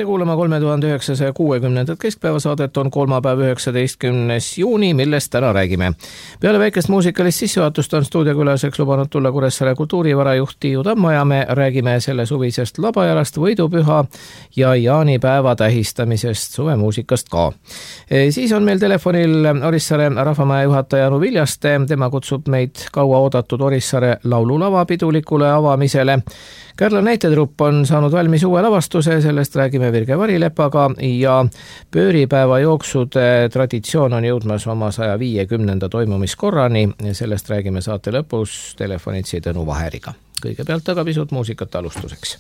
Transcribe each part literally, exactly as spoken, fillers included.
tere kuulama kolme tuhande üheksasaja kuuekümnendat keskpäevasaadet, on kolmapäev üheksateistkümnes juuni, millest täna räägime. Peale väikest muusikalist sissejuhatust on stuudiokülaseks lubanud tulla Kuressaare kultuurivarajuht Tiiu Tammo ja me räägime selle suvisest labajalast, võidupüha ja jaanipäeva tähistamisest, suvemuusikast ka. Siis on meil telefonil Orissaare rahvamaja juhataja Anu Viljaste, tema kutsub meid kaua oodatud Orissaare laululava pidulikule avamisele. Kärla näitetrupp on saanud valmis uue lavastuse, sellest räägime Virge Varilepaga ja pööripäeva jooksude traditsioon on jõudmas oma saja viiekümnenda toimumiskorrani ja sellest räägime saate lõpus telefonitsi Tõnu Vaheriga. Kõigepealt aga pisut muusikat alustuseks.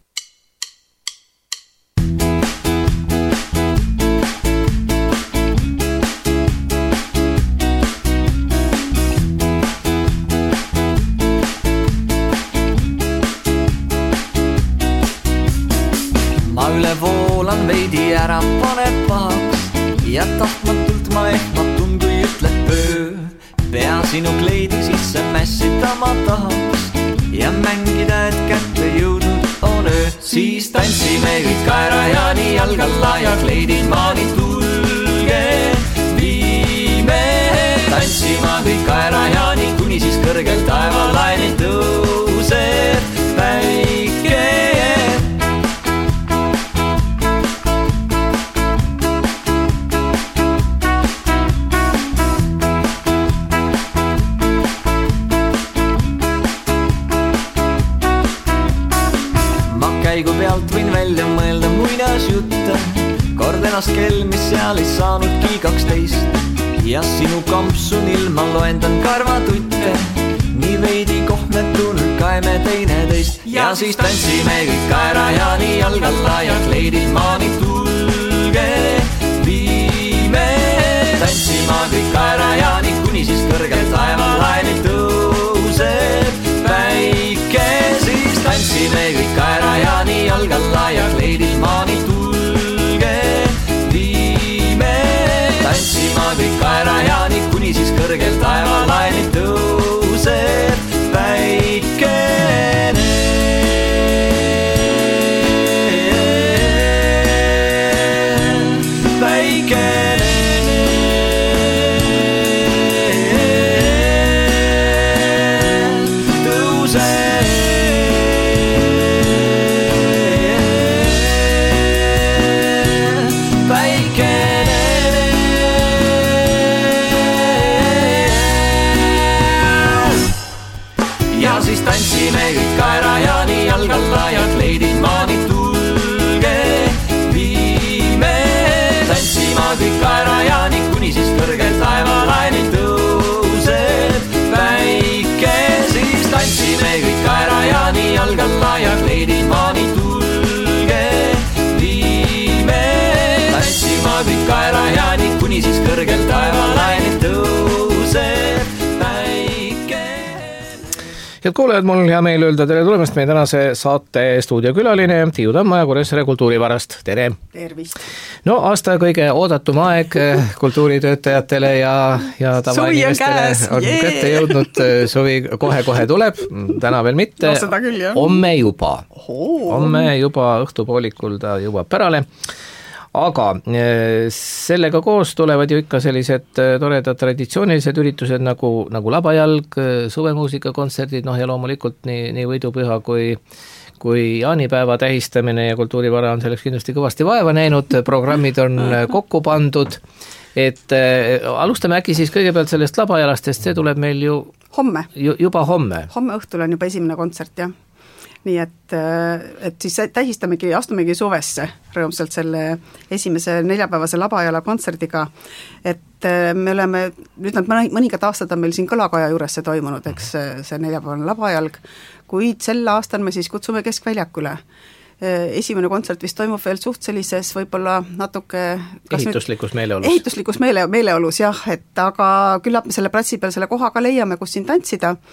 Üle voolan veidi ära paneb pahaks ja tahtmatult ma ehmatun, kui ütled pöö. Pea sinu kleidi sisse mässida ma tahaks ja mängida, et kätte jõudnud on öö. Siis tantsime kõik kaera ja nii jalgalla ja kleidid maani tulge. Viime tantsima kõik kaera ja nii kuni siis kõrgel taevalaine tõuseb päike. Käigu pealt võin välja mõelda muinasjutte, kord ennast kell, mis seal ei saanudki kaksteist. Ja sinu kampsun ilma loendan karvatutte, nii veidi kohmetun kaeme teine teist. Ja siis tantsime kõik kaera ja nii jalgalla ja kleidid maani tulge. Viime tantsima kõik kaera ja nii kuni siis kõrgel taevalaine tõuseb päike. Siis tantsime kõik kaera ja nii jalgalla ja kleidid maani tulge. Viime tantsima kõik kaera ja nii kuni siis kõrgel taevalaine tõuseb päikene. Päikene. Tantsime kõik kaera ja nii jalgalla ja kleidid maani tulge. Viime tantsima kõik kaera ja nii kuni siis kõrgel taevalaine tõuseb päike. Siis tantsime kõik kaera ja nii jalgalla ja kleidid maani tulge. Viime tantsima kõik kaera ja nii kuni siis kõrgel taevalaine tõuseb. Head kuulajad, mul on hea meel öelda tere tulemast meie tänase saate stuudiokülaline Tiiu Tammo ja Kuressaare kultuurivarast. Tere! Tervist! No aasta kõige oodatum aeg kultuuritöötajatele ja, ja tavainimestele on, on kätte jõudnud. Suvi kohe-kohe tuleb, täna veel mitte. No seda küll, jah. Homme juba. Oho. Homme juba õhtupoolikul ta jõuab pärale. Aga sellega koos tulevad ju ikka sellised toredad traditsioonilised üritused nagu, nagu labajalg, suvemuusikakontserdid, noh ja loomulikult nii, nii võidupüha kui, kui jaanipäeva tähistamine ja kultuurivara on selleks kindlasti kõvasti vaeva näinud, programmid on kokku pandud, et äh, alustame äkki siis kõigepealt sellest labajalast, sest see tuleb meil ju homme. Ju, juba homme. Homme õhtul on juba esimene kontsert, jah. Nii et, et siis tähistamegi, astumegi suvesse rõõmsalt selle esimese neljapäevase labajala kontserdiga, et me oleme, nüüd nad mõningad aastad on meil siin Kõlakoja juures see toimunud, eks see neljapäevane labajalg, kuid sel aastal me siis kutsume Keskväljakule. Esimene kontsert vist toimub veel suht sellises võib-olla natuke ehituslikus meeleolus. Ehituslikus meele, meeleolus, jah, et aga küllap me selle platsi peal selle koha ka leiame, kus siin tantsida.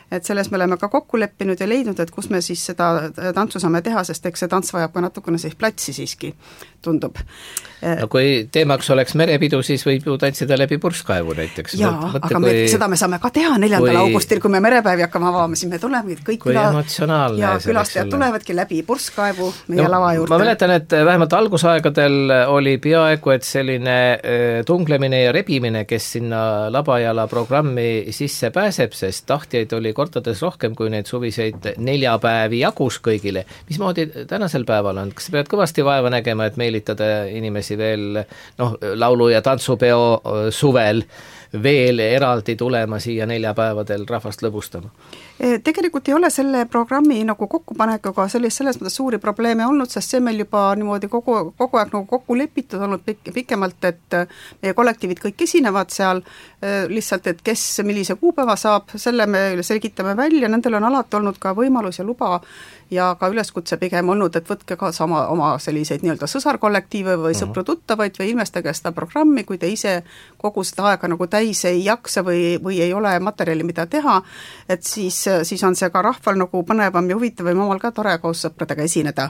et selles me oleme ka kokku leppinud ja leidnud, et kus me siis seda tantsu saame teha, sest eks see tants vajab ka natukene siis platsi siiski, tundub. No kui teemaks oleks merepidu, siis võib ju tantsida läbi purskkaevu näiteks. Jaa, Mõtte, aga me, kui... seda me saame ka teha neljandal kui... augustil, kui me merepäevi hakkame avama, siis me tuleme kõik kui küla... emotsionaalne ja külastajad tulevadki läbi purskkaevu meie no, lava juurde. Ma mäletan, et vähemalt algusaegadel oli peaaegu, et selline tunglemine ja rebimine, kes sinna Labajala programmi sisse pääseb, sest tahtjaid oli kordades rohkem kui neid suviseid neljapäevi jagus kõigile. Mismoodi tänasel päeval on? Kas sa pead kõvasti vaeva nägema, et meelitada inimesi veel noh, laulu- ja tantsupeo suvel veel eraldi tulema siia neljapäevadel rahvast lõbustama? Tegelikult ei ole selle programmi nagu kokkupanekuga sellist, selles mõttes suuri probleeme olnud, sest see meil juba niimoodi kogu, kogu aeg nagu kokku lepitud olnud pik- pikemalt, et meie kollektiivid kõik esinevad seal, lihtsalt, et kes millise kuupäeva saab, selle me selgitame välja, nendel on alati olnud ka võimalus ja luba ja ka üleskutse pigem olnud, et võtke ka sama oma selliseid nii-öelda sõsarkollektiive või sõpru-tuttavaid või ilmestage seda programmi, kui te ise kogu seda aega nagu täis ei jaksa või, või ei ole materjali, mida teha, et siis, siis on see ka rahval nagu põnevam ja huvitavam, omal ka tore koos sõpradega esineda.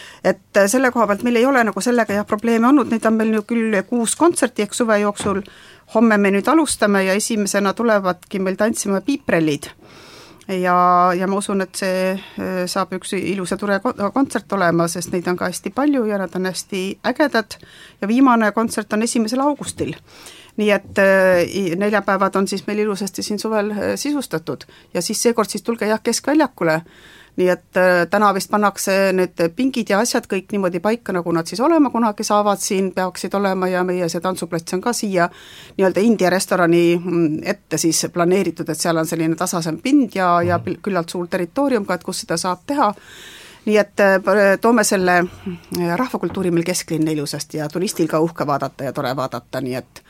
Et selle koha pealt meil ei ole nagu sellega jah probleeme olnud, neid on meil ju küll kuus kontserti eks suve jooksul, homme me nüüd alustame ja esimesena tulevadki meil tantsima piiprellid. Ja, ja ma usun, et see saab üks ilus ja tore kontsert olema, sest neid on ka hästi palju ja nad on hästi ägedad ja viimane kontsert on esimesel augustil. Nii et neljapäevad on siis meil ilusasti siin suvel sisustatud ja siis seekord siis tulge jah keskväljakule. Nii et täna vist pannakse need pingid ja asjad kõik niimoodi paika, nagu nad siis olema kunagi saavad siin, peaksid olema ja meie see tantsuplats on ka siia nii-öelda India restorani ette siis planeeritud, et seal on selline tasasem pind ja, ja küllalt suur territoorium ka, et kus seda saab teha. Nii et toome selle rahvakultuuri meil kesklinna ilusasti ja turistil ka uhke vaadata ja tore vaadata, nii et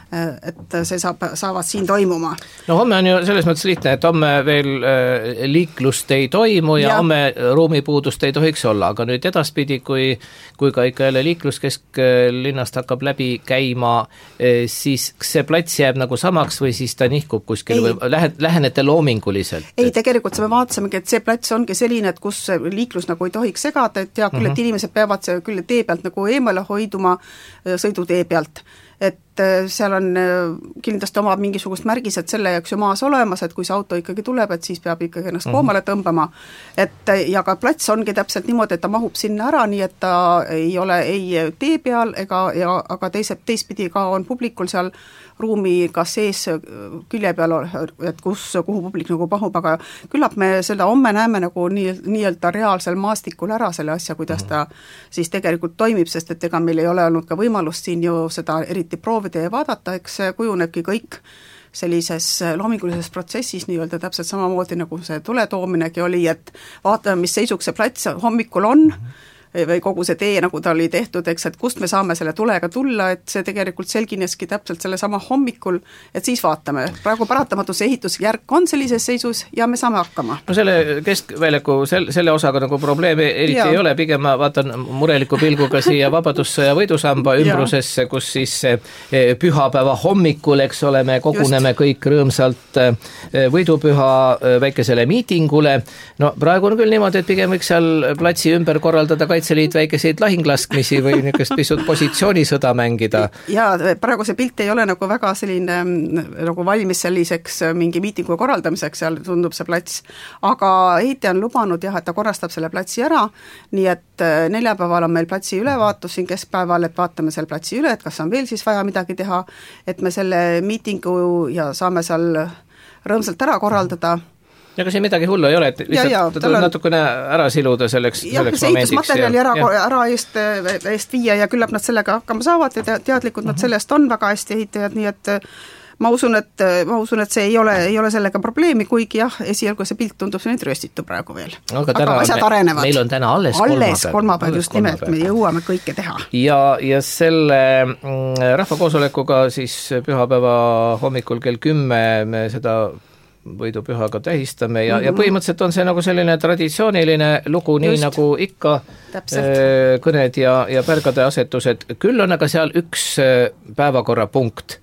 et see saab, saavad siin toimuma. No homme on ju selles mõttes lihtne, et homme veel liiklust ei toimu ja, ja. homme ruumipuudust ei tohiks olla, aga nüüd edaspidi, kui, kui ka ikka jälle liiklus kesklinnast hakkab läbi käima, siis see plats jääb nagu samaks või siis ta nihkub kuskil ei. Või lähe, lähenete loominguliselt? Ei, tegelikult me vaatasimegi, et see plats ongi selline, et kus liiklus nagu ei tohiks segada, et ja küll, et inimesed peavad küll tee pealt nagu eemale hoiduma sõidutee pealt, et seal on kindlasti oma mingisugust märgised selle jaoks ju maas olemas, et kui see auto ikkagi tuleb, et siis peab ikkagi ennast koomale tõmbama. Et ja ka plats ongi täpselt niimoodi, et ta mahub sinna ära, nii et ta ei ole ei tee peal, ega, ja, aga teise, teistpidi ka on publikul seal ruumi ka sees külje peal, et kus, kuhu publik nagu pahub, aga küllap me seda homme näeme nagu nii, nii-öelda reaalsel maastikul ära selle asja, kuidas ta siis tegelikult toimib, sest et ega meil ei ole olnud ka võimalust siin ju seda eriti proovida ja vaadata, eks kujunebki kõik sellises loomingulises protsessis nii-öelda täpselt samamoodi nagu see tuletoominegi oli, et vaatame, mis seisuks see plats hommikul on, või kogu see tee, nagu ta oli tehtud, eks, et kust me saame selle tulega tulla, et see tegelikult selgineski täpselt selle sama hommikul, et siis vaatame. Praegu paratamatus ehitusjärk on sellises seisus ja me saame hakkama. No selle keskväljaku, selle, selle osaga nagu probleemi eriti ja. Ei ole, pigem ma vaatan mureliku pilguga siia Vabadussõja võidusamba ümbrusesse, kus siis pühapäeva hommikul, eks ole, me koguneme Just. Kõik rõõmsalt võidupüha väikesele miitingule. No praegu on küll niimoodi, et pigem võiks seal platsi ümber korraldada Kaitseliit väikeseid lahinglaskmisi või niisugust pisut positsioonisõda mängida. Ja praegu see pilt ei ole nagu väga selline nagu valmis selliseks mingi miitingu korraldamiseks, seal tundub see plats, aga ehitaja on lubanud jah, et ta korrastab selle platsi ära, nii et neljapäeval on meil platsi ülevaatus siin keskpäeval, et vaatame selle platsi üle, et kas on veel siis vaja midagi teha, et me selle miitingu ja saame seal rõõmsalt ära korraldada. Ja kas ei midagi hullu ei ole, et lihtsalt ja, ja, tuleb on... natukene ära siluda selleks, jah, selleks see ehitusmaterjali ära, ära eest, eest viia ja küllap nad sellega hakkama saavad ja teadlikud nad sellest on väga hästi ehitajad, nii et ma usun, et, ma usun, et see ei ole, ei ole sellega probleemi, kuigi jah, esialgu see pilt tundub see nüüd röstitu praegu veel. Aga, aga asjad me, arenevad. Meil on täna alles kolmapäev. Alles kolmapäev, just nimelt, me jõuame kõike teha. Ja, ja selle rahvakoosolekuga siis pühapäeva hommikul kell kümme me seda võidupühaga tähistame ja, mm-hmm. ja põhimõtteliselt on see nagu selline traditsiooniline lugu, nii Just. Nagu ikka Täpselt. Kõned ja, ja pärgade asetused. Küll on aga seal üks päevakorrapunkt,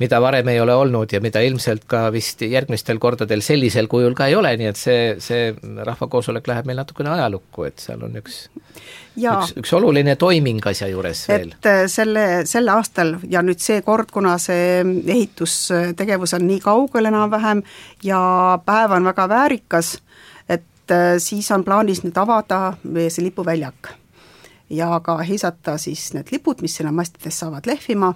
mida varem ei ole olnud ja mida ilmselt ka vist järgmistel kordadel sellisel kujul ka ei ole, nii et see, see rahvakoosolek läheb meil natukene ajalukku, et seal on üks, üks, üks oluline toiming asja juures veel. Et selle, selle aastal ja nüüd see kord, kuna see ehitustegevus on nii kaugel enam-vähem ja päev on väga väärikas, et siis on plaanis nüüd avada see lipuväljak ja ka heisata siis need lipud, mis sinna mastides saavad lehvima,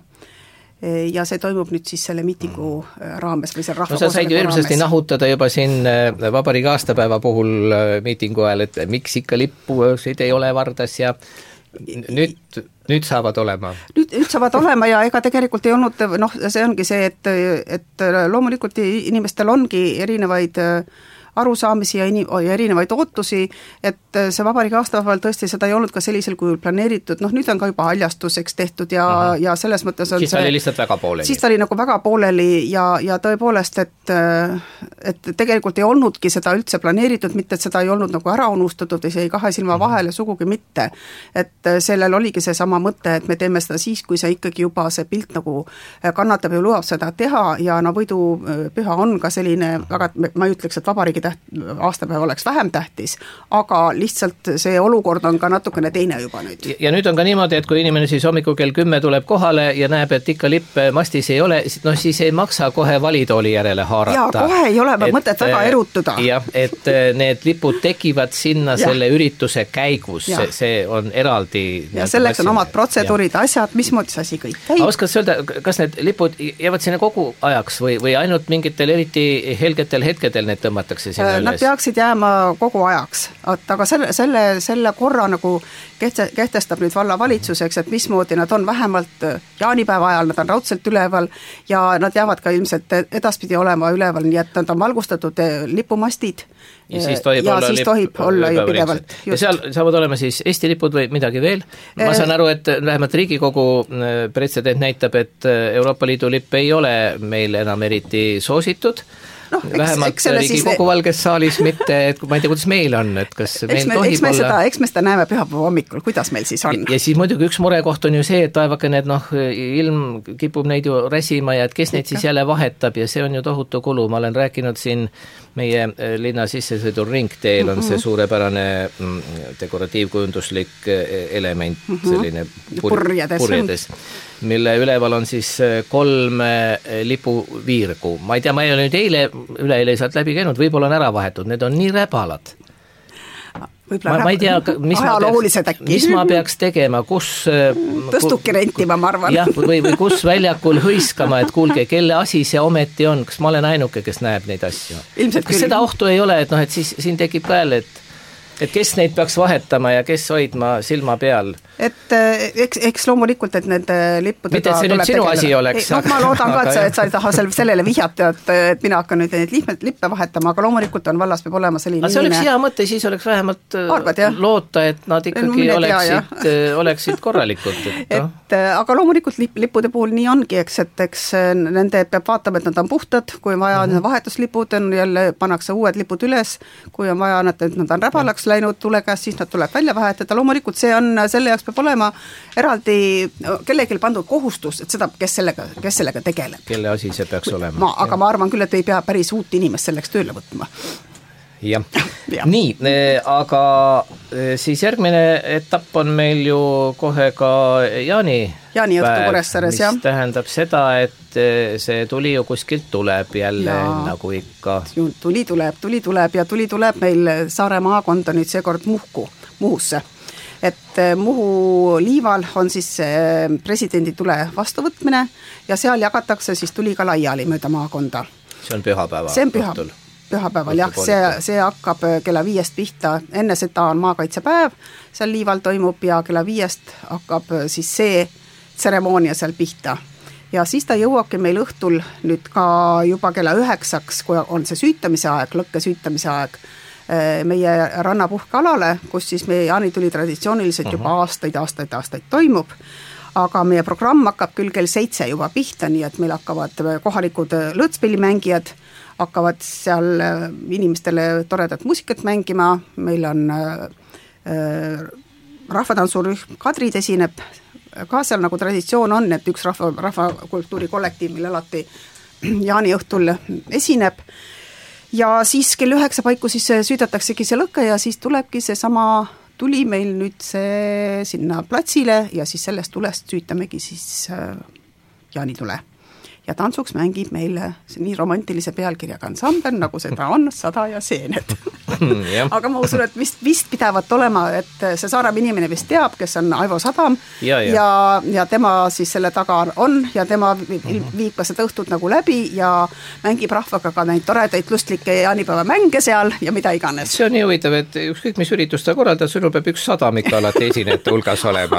ja see toimub nüüd siis selle miitingu raames või seal rahvakoosoleku raames. No sa said ju hirmsasti nahutada juba siin vabariigi aastapäeva puhul miitingu ajal, et miks ikka lippusid ei ole Vardas ja nüüd, nüüd saavad olema. Nüüd, nüüd saavad olema ja ega tegelikult ei olnud, noh, see ongi see, et, et loomulikult inimestel ongi erinevaid arusaamisi ja, inim- ja erinevaid ootusi, et see vabariigi aastapäeval tõesti seda ei olnud ka sellisel kujul planeeritud, noh nüüd on ka juba haljastuseks tehtud ja, ja selles mõttes on siis see... Siis oli lihtsalt väga pooleli. Siis ta oli nagu väga pooleli ja, ja tõepoolest, et, et tegelikult ei olnudki seda üldse planeeritud, mitte et seda ei olnud nagu ära unustatud või see ei kahe silma vahele, sugugi mitte. Et sellel oligi see sama mõte, et me teeme seda siis, kui see ikkagi juba see pilt nagu kannatab ja lubab seda teha ja no võidupüha on ka selline, väga, ma ei ütleks, et vabariigi täht, aastapäev oleks vähem tähtis, aga lihtsalt see olukord on ka natukene teine juba nüüd. Ja nüüd on ka niimoodi, et kui inimene siis hommikul kell kümme tuleb kohale ja näeb, et ikka lipp mastis ei ole, no siis ei maksa kohe valitooli järele haarata. Jaa, kohe ei ole et, mõtet väga erutuda. Jah, et need lipud tekivad sinna ja. Selle ürituse käigus, see, see on eraldi. Ja selleks on omad protseduurid, ja. Asjad, mismoodi see asi kõik käib. Oskad sa öelda, kas need lipud jäävad sinna kogu ajaks või, või ainult mingitel eriti helgetel hetkedel need tõmmatakse sinna üles? Nad peaksid jääma kogu ajaks, aga selle, selle, selle korra nagu kehtestab nüüd valla valitsuseks, et mismoodi nad on vähemalt jaanipäeva ajal, nad on raudselt üleval ja nad jäävad ka ilmselt edaspidi olema üleval, nii et nad on valgustatud lipumastid ja siis tohib ja olla, siis tohib olla ju pidevalt. Ja seal saavad olema siis Eesti lipud või midagi veel. Ma saan aru, et vähemalt Riigikogu pretsedent näitab, et Euroopa Liidu lipp ei ole meil enam eriti soositud. No, eks, vähemalt Riigikogu siis... valges saalis mitte, et ma ei tea, kuidas meil on, et kas meil eks me, tohib eks me olla... Seda, eks me seda näeme pühapäeva hommikul, kuidas meil siis on. Ja, ja siis muidugi üks murekoht on ju see, et vaevake need, noh, ilm kipub neid ju räsima ja et kes neid siis jälle vahetab ja see on ju tohutu kulu. Ma olen rääkinud siin meie linna sissesõidul ringteel on see suurepärane dekoratiivkujunduslik element, selline pur- purjedes, purjedes, mille üleval on siis kolm lipuviirgu. Ma ei tea, ma ei ole nüüd eile, üleeile sealt läbi käinud, võib-olla on ära vahetud, need on nii räbalad. Ma, ma ei tea, mis ma, peaks, mis ma peaks tegema, kus tõstuki rentima, ma arvan. Jah, või, või kus väljakul hõiskama, et kuulge, kelle asi see ometi on, kas ma olen ainuke, kes näeb neid asju? Ilmselt kas küll. Seda ohtu ei ole, et, noh, et siis siin tekib ka jälle, et et kes neid peaks vahetama ja kes hoidma silma peal? Et eks, eks loomulikult, et need lippudega mitte, et see nüüd sinu asi oleks. No, ma loodan ka, et sa, et sa ei taha sellele vihjata, et, et mina hakkan nüüd neid lippe, lippe vahetama, aga loomulikult on vallas peab olema selline aga see oleks hea mõte, siis oleks vähemalt Arvad, loota, et nad ikkagi no, oleksid, tea, oleksid korralikult. Et, no. et, aga loomulikult lip, lippude puhul nii ongi, eks, et eks nende peab vaatama, et nad on puhtad, kui on vaja mm-hmm. vahetuslipud, on jälle pannakse uued lipud üles, kui on vaja, nad, nad on räbalaks läinud tule käest, siis nad tuleb välja vahetada, loomulikult see on, selle jaoks peab olema eraldi kellelgi pandud kohustus, et seda, kes sellega, kes sellega tegeleb. Kelle asi see peaks olema. Ma, aga ja. Ma arvan küll, et ei pea päris uut inimest selleks tööle võtma. Jah, ja. Nii, aga siis järgmine etapp on meil ju kohe ka Jaani Jaani õhtu Kuressaares, jah. Mis tähendab seda, et see tuli ju kuskilt tuleb jälle ja. Nagu ikka. Tuli tuleb, tuli tuleb ja tuli tuleb meil Saare maakonda nüüd seekord Muhku, Muhusse. Et Muhu liival on siis presidendi tule vastuvõtmine ja seal jagatakse siis tuli ka laiali mööda maakonda. See on pühapäeva. See on püha, pühapäeval, jah, see, see hakkab kella viiest pihta, enne seda on maakaitsepäev, seal liival toimub ja kella viiest hakkab siis see tseremoonia seal pihta. Ja siis ta jõuabki meil õhtul nüüd ka juba kella üheksaks, kui on see süütamise aeg, lõkke süütamise aeg, meie rannapuhkealale, kus siis meie jaanituli traditsiooniliselt juba aastaid, aastaid, aastaid toimub, aga meie programm hakkab küll kell seitse juba pihta, nii et meil hakkavad kohalikud lõõtspillimängijad, hakkavad seal inimestele toredat muusikat mängima, meil on äh, rahvatantsurühm Kadrid esineb ka seal nagu traditsioon on, et üks rahva, rahvakultuuri kollektiiv, mille alati jaani õhtul esineb ja siis kell üheksa paiku siis süüdataksegi see lõkke ja siis tulebki see sama tuli meil nüüd see sinna platsile ja siis sellest tulest süütamegi siis jaanitule. Ja tantsuks mängib meile nii romantilise pealkirjaga ansambel, nagu seda on Sada ja seened. Aga ma usun, et vist, vist pidavat olema, et see Saaremaa inimene vist teab, kes on Aivo Sadam ja, ja. ja, ja tema siis selle taga on ja tema viib ka seda õhtut nagu läbi ja mängib rahvaga ka neid toredaid lustlikke jaanipäeva mänge seal ja mida iganes. See on nii huvitav, et ükskõik mis üritust ta korraldab, sinul peab üks sadam ikka alati esinejate hulgas olema.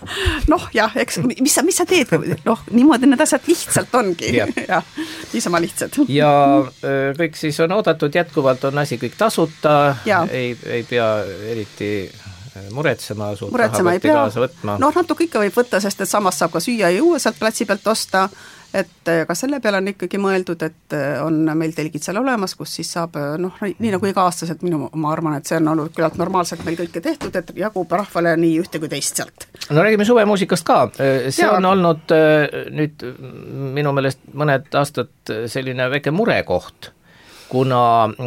Noh jah, eks, mis sa, mis sa teed? Noh, niimoodi need asjad lihtsalt on. Ja, ja niisama lihtsad. Ja kõik siis on oodatud, jätkuvalt on asi kõik tasuta, ei, ei pea eriti muretsema, suurt rahavõtti kaasa võtma. Noh, natuke ikka võib võtta, sest et samas saab ka süüa ja juua sealt platsi pealt osta, et ka selle peale on ikkagi mõeldud, et on meil telgid seal olemas, kus siis saab, noh, nii nagu iga aastaselt minu, ma arvan, et see on olnud küllalt normaalselt meil kõike tehtud, et jagub rahvale nii ühte kui teist sealt. No räägime suvemuusikast ka, see ja. on olnud nüüd minu meelest mõned aastad selline väike murekoht, kuna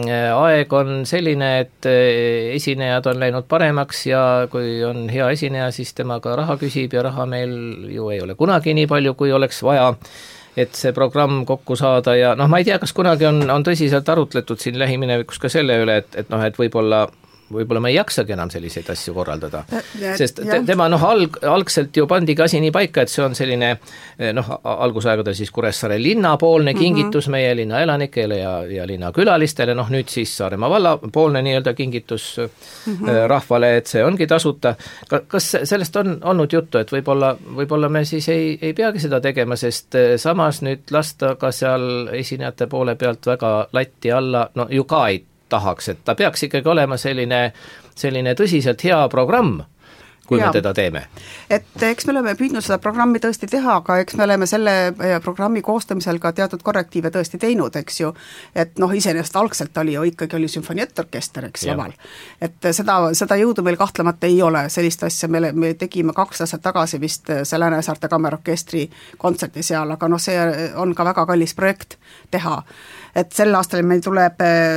aeg on selline, et esinejad on läinud paremaks ja kui on hea esineja, siis temaga raha küsib ja raha meil ju ei ole kunagi nii palju, kui oleks vaja, et see programm kokku saada ja noh, ma ei tea, kas kunagi on, on tõsiselt arutletud siin lähiminevikus ka selle üle, et, et noh, et võib-olla võib-olla me ei jaksagi enam selliseid asju korraldada, sest te, tema noh, alg, algselt ju pandigi asi nii paika, et see on selline noh, algusaegadel siis Kuressaare linnapoolne kingitus mm -hmm. meie linna elanikele ja, ja linna külalistele, noh nüüd siis Saaremaa valla poolne nii-öelda kingitus mm -hmm. rahvale, et see ongi tasuta. Kas sellest on olnud juttu, et võib-olla, võib-olla me siis ei, ei peagi seda tegema, sest samas nüüd lasta ka seal esinejate poole pealt väga latti alla, no ju ka ei tahaks, et ta peaks ikkagi olema selline, selline tõsiselt hea programm, kui ja. me teda teeme. Et eks me oleme püüdnud seda programmi tõesti teha, aga eks me oleme selle programmi koostamisel ka teatud korrektiive tõesti teinud, eks ju, et noh, iseenesest algselt oli ju ikkagi oli sümfoniettorkester, eks laval. Et seda, seda jõudu meil kahtlemata ei ole, sellist asja me, me tegime kaks aastat tagasi vist see Lääne-Saarte kammerorkestri kontserti seal, aga noh, see on ka väga kallis projekt teha. Et sel aastal meil tuleb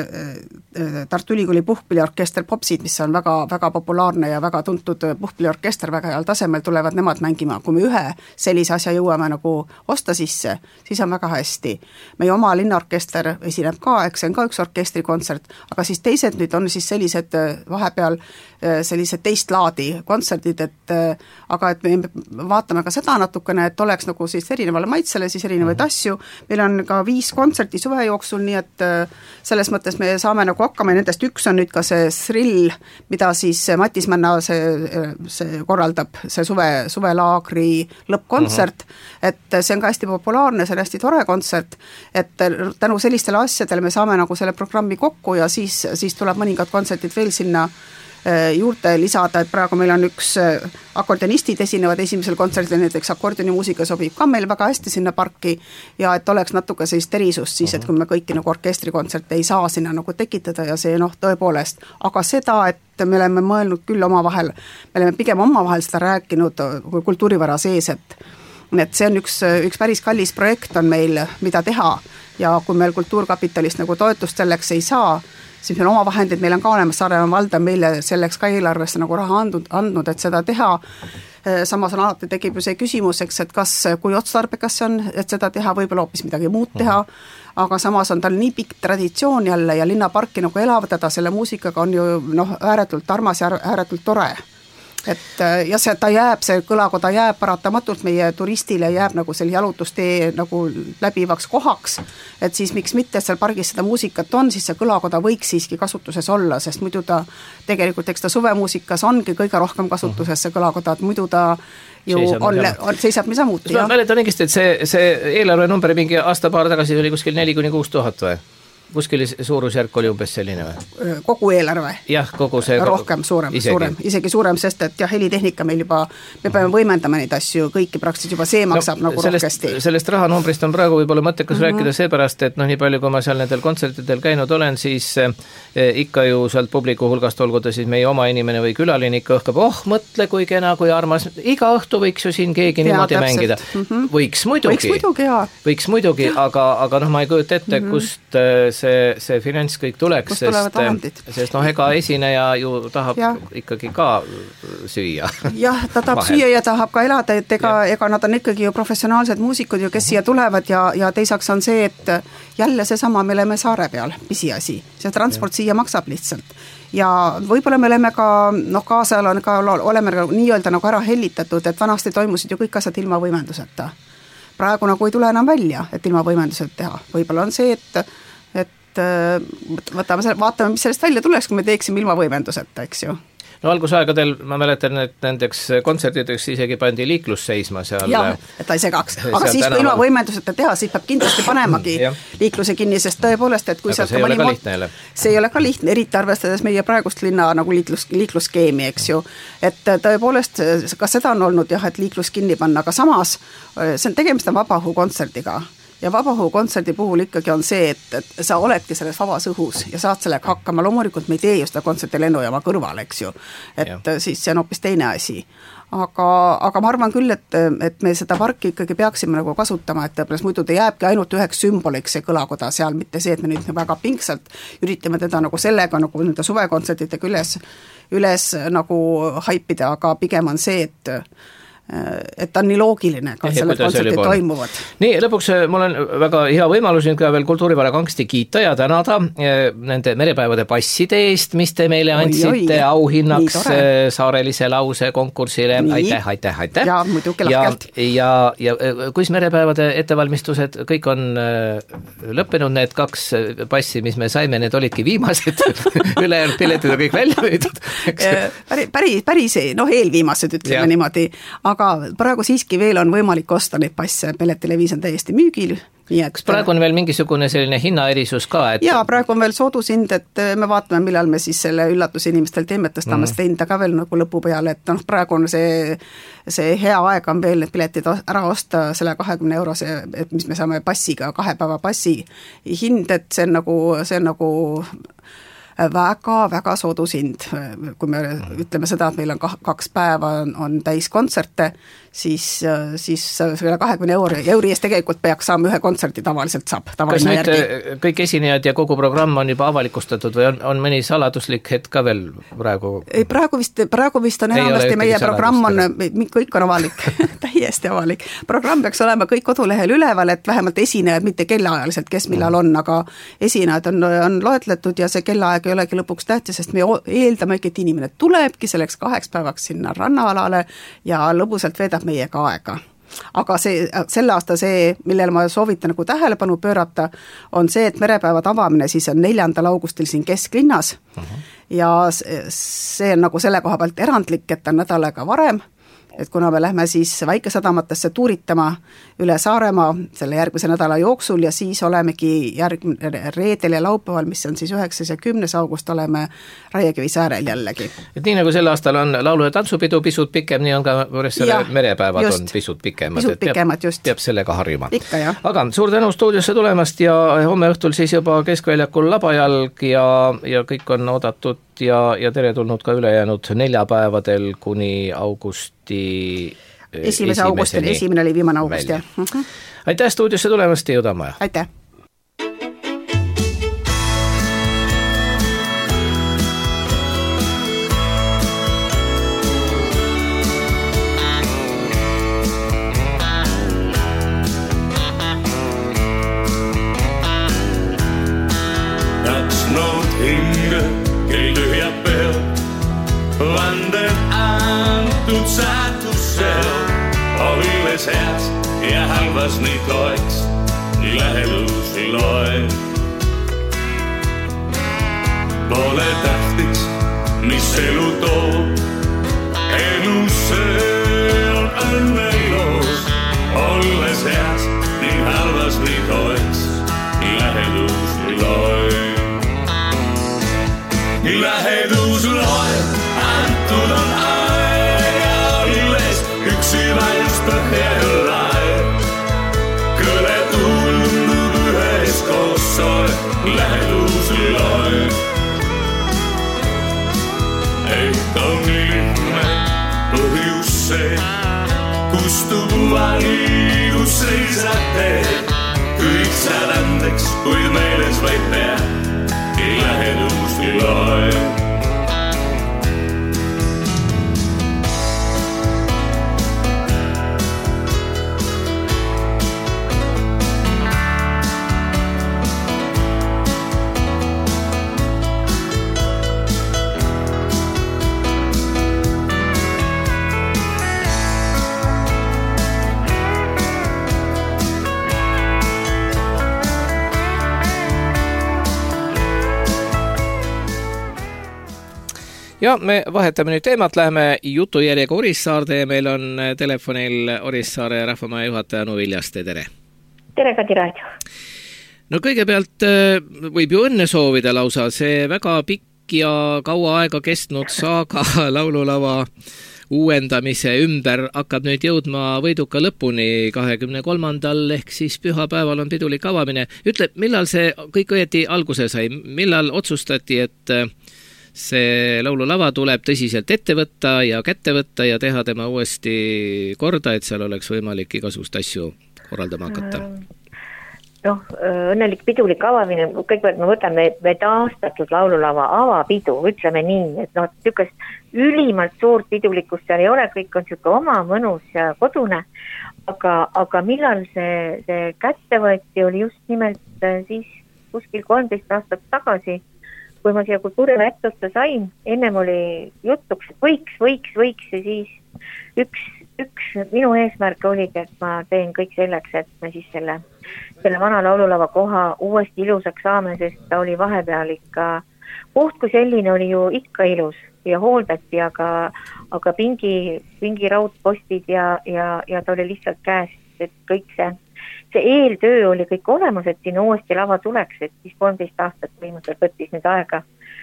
Tartu Ülikooli puhkpilliorkester Popsid, mis on väga, väga populaarne ja väga tuntud puhkpilliorkester, väga heal tasemel tulevad nemad mängima, kui me ühe sellise asja jõuame nagu osta sisse, siis on väga hästi. Meie oma linnaorkester esineb ka, eks see on ka üks orkestrikontsert, aga siis teised nüüd on siis sellised vahepeal sellised teist laadi kontserdid, et aga et me vaatame ka seda natukene, et oleks nagu siis erinevale maitsele siis erinevaid mm-hmm. asju, meil on ka viis kontserti suve jooksul, nii et selles mõttes me saame nagu hakkama, nendest üks on nüüd ka see Srill, mida siis Matis Männa see, see korraldab, see suve, suvelaagri lõppkontsert, mm-hmm. et see on ka hästi populaarne, see on hästi tore kontsert, et tänu sellistele asjadele me saame nagu selle programmi kokku ja siis, siis tuleb mõningad kontsertid veel sinna juurde lisada, et praegu meil on üks akordionistid esinevad esimesel kontserdil, näiteks akordionimuusika sobib ka meil väga hästi sinna parki ja et oleks natuke sellist erisust siis, et kui me kõiki nagu orkestrikontserte ei saa sinna nagu tekitada ja see noh, tõepoolest, aga seda, et me oleme mõelnud küll omavahel, me oleme pigem omavahel seda rääkinud kultuurivara sees, et et see on üks, üks päris kallis projekt on meil, mida teha ja kui meil Kultuurkapitalist nagu toetust selleks ei saa, siis meil oma vahendid, meil on ka olemas, Saaremaa vald on meile selleks ka eelarvesse nagu raha andnud, andnud, et seda teha. Samas on alati tekib ju see küsimus, eks, et kas, kui otstarbekas see on, et seda teha, võib-olla hoopis midagi muud teha, aga samas on tal nii pikk traditsioon jälle ja linnaparki nagu elavdada selle muusikaga on ju noh, ääretult armas ja ääretult tore. Et ja see, ta jääb, see kõlakoda jääb paratamatult meie turistile, jääb nagu selle jalutustee nagu läbivaks kohaks, et siis miks mitte seal pargis seda muusikat on, siis see kõlakoda võiks siiski kasutuses olla, sest muidu ta tegelikult, eks ta suvemuusikas ongi kõige rohkem kasutuses see kõlakoda, et muidu ta ju seisab on, on, seisab mida muuta. Ma mäletan õigesti, et see, see eelarve number mingi aasta paar tagasi oli kuskil neli kuni kuus tuhat või? kuskil suurusjärk oli umbes selline või? Kogu eelarve? Jah, kogu see rohkem, suurem, isegi. suurem, isegi suurem, sest et jah, helitehnika meil juba, me peame võimendama neid asju, kõiki praktiliselt juba see maksab no, nagu sellest, rohkesti. Sellest rahanumbrist on praegu võib-olla mõttekas mm-hmm. rääkida seepärast, et noh, nii palju, kui ma seal nendel kontsertidel käinud olen, siis eh, ikka ju sealt publiku hulgast olgu ta siis meie oma inimene või külaline ikka õhkab, oh, mõtle, kui kena, kui armas, iga õhtu võiks ju siin keegi ja, niimoodi täpselt. Mängida. Mm-hmm. Võiks muidugi, võiks muidugi, jaa. Võiks muidugi, aga, aga noh, ma ei kujuta ette, mm-hmm. kust see, see finants kõik tuleks, sest, sest noh, ega esineja ju tahab ja. Ikkagi ka süüa. Jah, ta tahab Vahel. Süüa ja tahab ka elada, et ega, ega nad on ikkagi ju professionaalsed muusikud ju, kes siia tulevad ja, ja teisaks on see, et jälle seesama, me oleme saare peal, pisiasi. See transport ja. Siia maksab lihtsalt. Ja võib-olla me oleme ka, noh, kaasajal on ka, oleme nii-öelda nagu ära hellitatud, et vanasti toimusid ju kõik asjad ilma võimenduseta. Praegu nagu ei tule enam välja, et ilma võimendused teha. Võib-olla on see, et, et võtame, vaatame, mis sellest välja tuleks, kui me teeksime ilma võimenduseta, eks ju. No algusaegadel ma mäletan, et nendeks kontserdideks isegi pandi liiklus seisma seal. Jah, et ta ei segaks. Aga siis, kui ilma võimenduseta teha, siis peab kindlasti panemagi liikluse kinni, sest tõepoolest, et kui aga see ei ole ka lihtne jälle. See ei ole ka lihtne, eriti arvestades meie praegust linna nagu liiklus, liikluskeemi, eks ju. Et tõepoolest, ka seda on olnud jah, et liiklus kinni panna, aga samas see on tegemist on vabaõhu kontserdiga. Ja vabaõhu kontserdi puhul ikkagi on see, et, et sa oledki selles vabas õhus ja saad sellega hakkama. Loomulikult me ei tee ju seda kontserti lennujaama kõrval, eks ju. Et ja. Siis see on hoopis teine asi. Aga, aga ma arvan küll, et, et me seda parki ikkagi peaksime nagu kasutama, et tõepoolest muidu ta jääbki ainult üheks sümboliks see kõlakoda seal, mitte see, et me nüüd väga pingsalt üritame teda nagu sellega nagu nende suvekontsertidega üles, üles nagu haipida, aga pigem on see, et et ta on nii loogiline, ka selle kontserti toimuvad. Nii, lõpuks mul on väga hea võimalus nüüd ka veel Kultuurivara Kangsti kiita ja tänada nende merepäevade passide eest, mis te meile andsite oi, oi, auhinnaks saarelise lause konkursile. Nii. Aitäh, aitäh, aitäh. Ja muidugi lahkelt. Ja, ja, ja kuis merepäevade ettevalmistused kõik on lõppenud, need kaks passi, mis me saime, need olidki viimased, ülejäänud piletid on kõik välja võidud. Päris, päris, päris, noh eelviimased ütleme ja. Niimoodi, aga aga praegu siiski veel on võimalik osta neid passe, Piletiteleviis on täiesti müügil. Nii et, kas praegu on veel mingisugune selline hinnaerisus ka? Et... Jaa, praegu on veel soodushind, et me vaatame, millal me siis selle üllatuse inimestel teeme, tõstame mm. seda hinda ka veel nagu lõpu peale, et noh, praegu on see, see hea aeg on veel need piletid ära osta selle kahekümne eurose, et mis me saame passiga, kahe päeva passi hind, et see on nagu, see on nagu väga-väga soodushind, kui me ütleme seda, et meil on kaks päeva on, on täis kontserte, siis, siis selle kahekümne euri, euri eest tegelikult peaks saama ühe kontserti tavaliselt saab. Kas nüüd järgi. Kõik esinejad ja kogu programm on juba avalikustatud või on, on mõni saladuslik hetk ka veel praegu? Ei, praegu vist, praegu vist on enamasti meie programm on, kõik on avalik, täiesti avalik. Programm peaks olema kõik kodulehel üleval, et vähemalt esinejad, mitte kellaajaliselt, kes millal on, aga esinejad on, on loetletud ja see kellaaeg ei olegi lõpuks tähtis, sest me eeldamegi, et inimene tulebki selleks kaheks päevaks sinna rannaalale ja lõbusalt veedab meiega aega. Aga see, selle aasta see, millele ma soovitan nagu tähelepanu pöörata, on see, et merepäevad avamine siis on neljandal augustil siin kesklinnas uh-huh. ja see on nagu selle koha pealt erandlik, et on nädalaga varem, et kuna me lähme siis väikesadamatesse tuuritama üle Saaremaa selle järgmise nädala jooksul ja siis olemegi järgmine reedel ja laupäeval, mis on siis üheksas ja kümnes august, oleme Raiekivi säärel jällegi. Et nii nagu sel aastal on laulu- ja tantsupidu pisut pikem, nii on ka Võressele merepäevad just, on pisut pikemad. Pisut pikemad, peab, just. Peab sellega harjuma. Ikka, jah. Aga suur tänu stuudiosse tulemast ja homme õhtul siis juba Keskväljakul Labajalg ja, ja kõik on oodatud ja, ja tere tulnud ka ülejäänud neljapäevadel kuni augusti esimese augustil, esimene oli viimane august, jah. Uh-huh. Aitäh stuudiosse tulemast, Jõudamaja. Aitäh. Kaks noot hinge, kel tühjab peal, vanden antud säätusel, oviles heas ja halvas nii toeks, nii lähedus ei loe. Pole tähtis, mis elu toob, elusse on õnne loos, olles heas nii halvas nii toeks, nii lähedus ei loe. lähedusel aeg. Ehk on lihtne põhjus see, kustub vali, kus seisate. Kõik seal andeks, kuid meeles vaid pea, lähedusel aeg. Ja me vahetame nüüd teemat, läheme jutujärjega Orissaarde ja meil on telefonil Orissaare rahvamaja juhataja Anu Viljaste, tere! Tere, Kadi Raadio! No kõigepealt võib ju õnne soovida lausa, see väga pikk ja kaua aega kestnud saaga laululava uuendamise ümber hakkab nüüd jõudma võiduka lõpuni kahekümne kolmandal ehk siis pühapäeval on pidulik avamine. Ütle, millal see kõik õieti alguse sai, millal otsustati, et see laululava tuleb tõsiselt ette võtta ja kätte võtta ja teha tema uuesti korda, et seal oleks võimalik igasugust asju korraldama hakata? Noh, õnnelik pidulik avamine, kõigepealt me võtame me taastatud laululava avapidu, ütleme nii, et noh, tükast ülimalt suurt pidulikkust seal ei ole, kõik on siuke oma mõnus ja kodune, aga, aga millal see, see kätte võeti, oli just nimelt siis kuskil kolmteist aastat tagasi, kui ma siia kultuuriga ättosta sain, ennem oli jutuks, et võiks, võiks, võiks ja siis üks, üks minu eesmärk oligi, et ma teen kõik selleks, et me siis selle, selle vana laululava koha uuesti ilusaks saame, sest ta oli vahepeal ikka, koht kui selline oli ju ikka ilus ja hooldati, aga, aga pingi, pingi raudpostid ja, ja, ja ta oli lihtsalt käest, et kõik see see eeltöö oli kõik olemas, et sinna uuesti lava tuleks, et siis kolmteist aastat põhimõtteliselt võttis nüüd aega.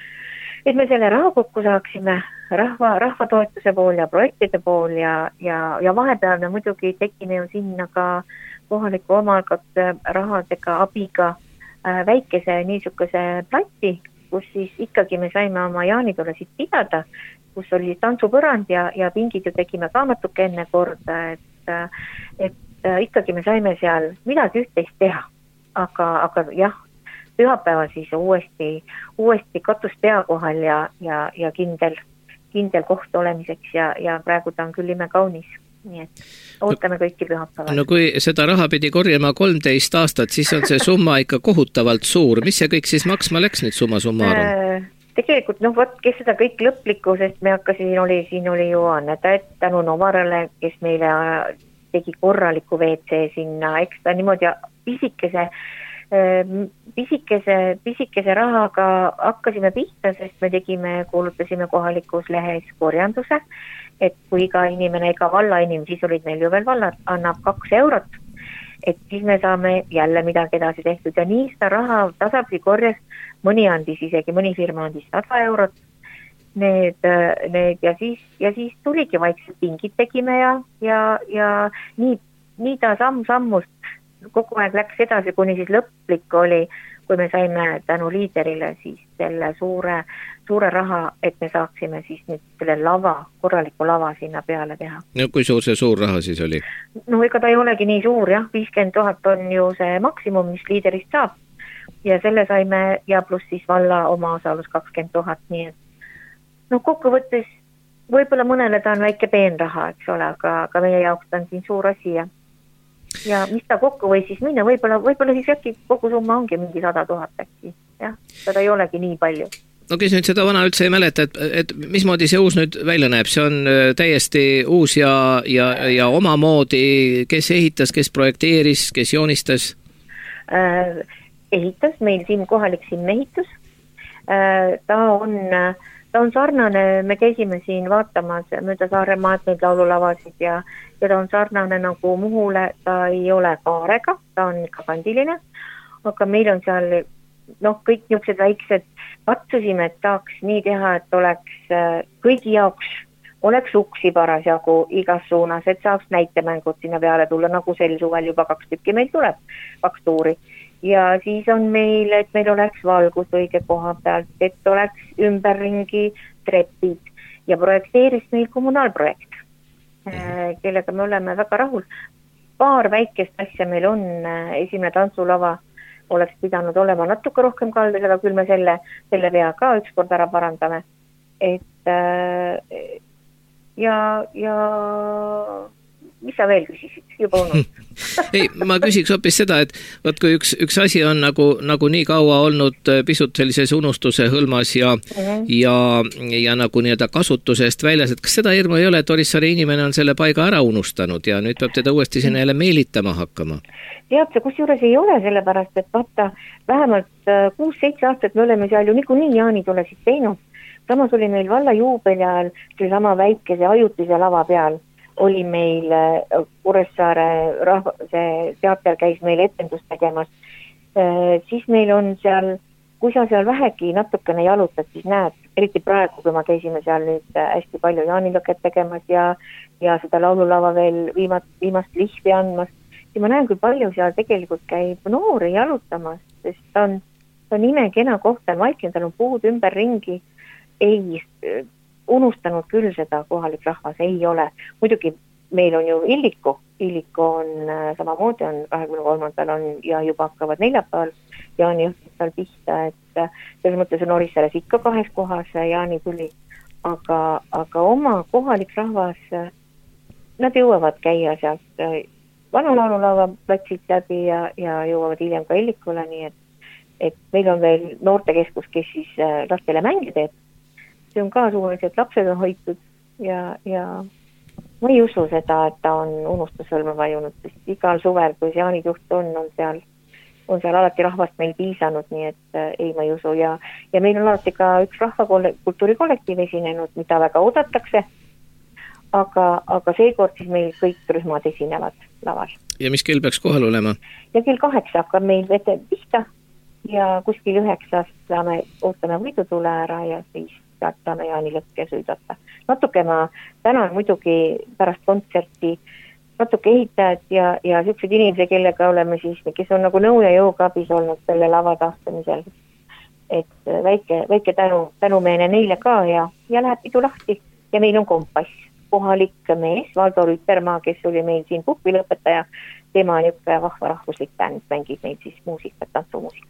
Et me selle raha kokku saaksime, rahva, rahvatoetuse pool ja projektide pool ja, ja, ja vahepeal me muidugi tegime ju sinna ka kohaliku omalgate rahadega abiga äh, väikese niisuguse plati, kus siis ikkagi me saime oma jaanitulesid pidada, kus oli tantsupõrand ja, ja pingid ju tegime ka natuke enne korda, et, et ikkagi me saime seal midagi üht-teist teha, aga, aga jah, pühapäeval siis uuesti, uuesti katus pea kohal ja, ja, ja kindel, kindel koht olemiseks ja, ja praegu ta on küll imekaunis, nii et ootame no, kõiki pühapäeval. No kui seda raha pidi korjama kolmteist aastat, siis on see summa ikka kohutavalt suur, mis see kõik siis maksma läks nüüd summa summarum? Tegelikult, noh, võt, kes seda kõik lõplikku, sest me hakkasin, oli, siin oli ju Annetajat tänu Novarale, kes meile tegi korraliku V C sinna, eks ta niimoodi pisikese, pisikese, pisikese rahaga hakkasime pihta, sest me tegime, kuulutasime kohalikus lehes korjanduse, et kui iga inimene, iga valla inimene, siis olid meil ju veel vallad, annab kaks eurot, et siis me saame jälle midagi edasi tehtud ja nii seda raha tasapisi korjas, mõni andis isegi, mõni firma andis sada eurot, Need, need ja siis, ja siis tuligi vaikselt pingid tegime ja, ja, ja nii, nii ta samm-sammust kogu aeg läks edasi, kuni siis lõplik oli, kui me saime tänu liiderile siis selle suure, suure raha, et me saaksime siis nüüd selle lava, korraliku lava sinna peale teha. No kui suur see suur raha siis oli? No ega ta ei olegi nii suur, jah, viiskümmend tuhat on ju see maksimum, mis liiderist saab ja selle saime ja pluss siis valla oma osalus kakskümmend tuhat, nii et no kokkuvõttes võib-olla mõnele ta on väike peenraha, eks ole, aga, aga meie jaoks ta on siin suur asi ja, ja mis ta kokku või siis minna, võib-olla, võib-olla siis äkki kogu summa ongi mingi sada tuhat äkki, jah, seda ei olegi nii palju. No kes nüüd seda vana üldse ei mäleta, et, et mismoodi see uus nüüd välja näeb, see on täiesti uus ja, ja, ja omamoodi, kes ehitas, kes projekteeris, kes joonistas? Äh, ehitas meil siin kohalik siin mehitus, äh, ta on Ta on sarnane, me käisime siin vaatamas mööda Saaremaad neid laululavasid ja, ja ta on sarnane nagu Muhule, ta ei ole kaarega, ta on ikka kandiline, aga meil on seal noh, kõik niisugused väiksed, katsusime, et tahaks nii teha, et oleks kõigi jaoks, oleks uksi parasjagu igas suunas, et saaks näitemängud sinna peale tulla, nagu sel suvel juba kaks tükki meil tuleb, kaks tuuri. ja siis on meil, et meil oleks valgus õige koha pealt, et oleks ümberringi trepid ja projekteeris meil kommunaalprojekt, kellega me oleme väga rahul. Paar väikest asja meil on, esimene tantsulava oleks pidanud olema natuke rohkem kaldus, aga küll me selle, selle vea ka ükskord ära parandame. Et ja, ja mis sa veel küsisid? Juba unust. Ei, ma küsiks hoopis seda, et vaat kui üks, üks asi on nagu, nagu nii kaua olnud pisut sellises unustuse hõlmas ja, mm-hmm. ja, ja nagu nii-öelda kasutusest väljas, et kas seda hirmu ei ole, et Orissaare inimene on selle paiga ära unustanud ja nüüd peab teda uuesti sinna jälle meelitama hakkama? Tead, see kusjuures ei ole sellepärast, et vaata, vähemalt kuus-seitse aastat me oleme seal ju niikuinii jaanitulesid teinud. Samas oli meil valla juubeli ajal, see sama väikese ajutise lava peal, oli meil Kuressaare rahva, see teater käis meil etendust tegemas, e, siis meil on seal, kui sa seal vähegi natukene jalutad, siis näed, eriti praegu, kui ma käisime seal nüüd hästi palju jaanilõket tegemas ja, ja seda laululava veel viimast, viimast lihvi andmas, siis ma näen, kui palju seal tegelikult käib noori jalutamas, sest ta on, ta on imekena koht, ta on vaikne, tal on puud ümber ringi, ei unustanud küll seda kohalik rahvas, ei ole. Muidugi meil on ju Illiku, Illiku on samamoodi, on kahekümne kolmandal on ja juba hakkavad neljapäeval Jaani õhtul pihta, et selles mõttes on Orissaares ikka kahes kohas Jaani tuli, aga, aga oma kohalik rahvas, nad jõuavad käia sealt vanalaululava platsilt läbi ja, ja jõuavad hiljem ka Illikule, nii et, et meil on veel noortekeskus, kes siis lastele mänge teeb. See on ka suvaliselt lapsed on hoitud ja, ja ma ei usu seda, et ta on unustushõlma vajunud, sest igal suvel, kui see jaanituht on, on seal, on seal alati rahvast meil piisanud, nii et äh, ei, ma ei usu ja, ja meil on alati ka üks rahvakultuurikollektiiv esinenud, mida väga oodatakse, aga, aga seekord siis meil kõik rühmad esinevad laval. Ja mis kell peaks kohal olema? Ja kell kaheksa hakkab meil vete pihta ja kuskil üheksast saame, ootame võidutule ära ja siis saame Jaani lõkke sõidata. Natuke ma tänan muidugi pärast kontserti natuke ehitajad ja, ja sellised inimesed, kellega oleme siis, kes on nagu nõu ja jõuga abis olnud selle lava taastamisel. Et väike, väike tänu, tänumeene neile ka ja, ja läheb pidu lahti ja meil on kompass. Kohalik mees, Valdo Rüütermaa, kes oli meil siin puhvilõpetaja, tema on niisugune vahva rahvuslik bänd, mängib meil siis muusikat, tantsumuusika.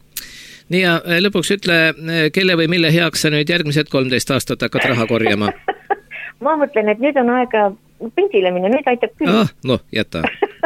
Nii ja lõpuks ütle, kelle või mille heaks sa nüüd järgmised kolmteist aastat hakkad raha korjama? Ma mõtlen, et nüüd on aega pindile minna, nüüd aitab küll. Ah, no, jäta.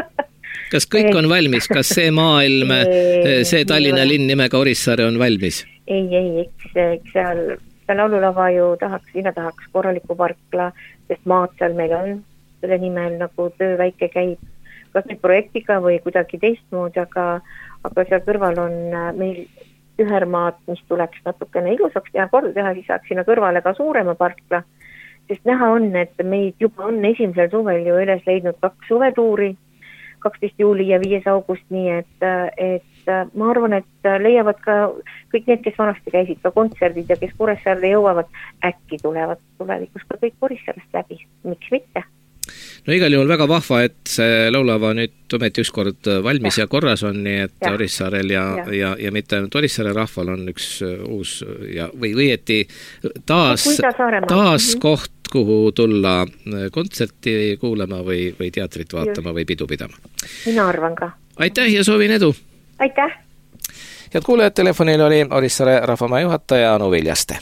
Kas kõik on valmis? Kas see maailm, see Tallinna linn nimega Orissaare on valmis? Ei, ei, eks, eks seal, seal laululava ju tahaks, sinna tahaks korraliku parkla, sest maad seal meil on selle nimel nagu töö väike käib. Kas nüüd projektiga või kuidagi teistmoodi, aga, aga seal kõrval on meil ühermaad, mis tuleks natukene ilusaks teha, korda teha, siis saaks sinna kõrvale ka suurema parkla, sest näha on, et meid juba on esimesel suvel ju üles leidnud kaks suvetuuri, kaksteist juuli ja viies august, nii et, et ma arvan, et leiavad ka kõik need, kes vanasti käisid ka kontserdid ja kes Kuressaarde jõuavad, äkki tulevad tulevikus ka kõik Orissaarast läbi, miks mitte? No igal juhul väga vahva, et see laulava nüüd ometi ükskord valmis ja, ja korras on, nii et ja. Orissaarel ja, ja. Ja, ja mitte ainult Orissaare rahval on üks uus ja, või õieti taas, taas koht, kuhu tulla kontserti kuulama või, või teatrit vaatama Just. Või pidu pidama. Mina arvan ka. Aitäh ja soovin edu! Aitäh! Head kuulajad, telefonil oli Orissaare rahvamaa juhataja Anu Viljaste.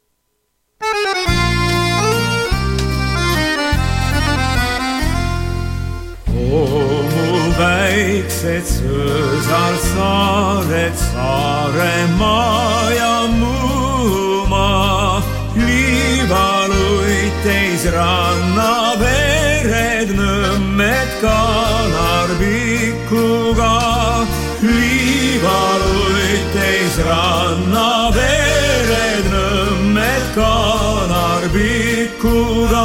Mu väiksed sõsal saared, Saaremaa ja Muumaa, liivaluid teis rannavered, nõmmed kanarbikuga. Liivaluid teis rannavered, nõmmed kanarbikuga.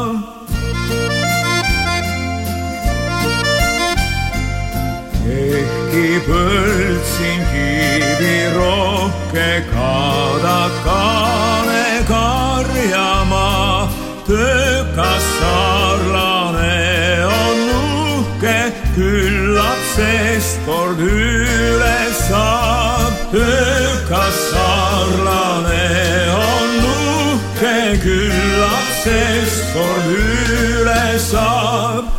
Põldsin kivirohke kadakale karjama, töökas saarlane on uhke, küllap sest kord üle torm üle saab.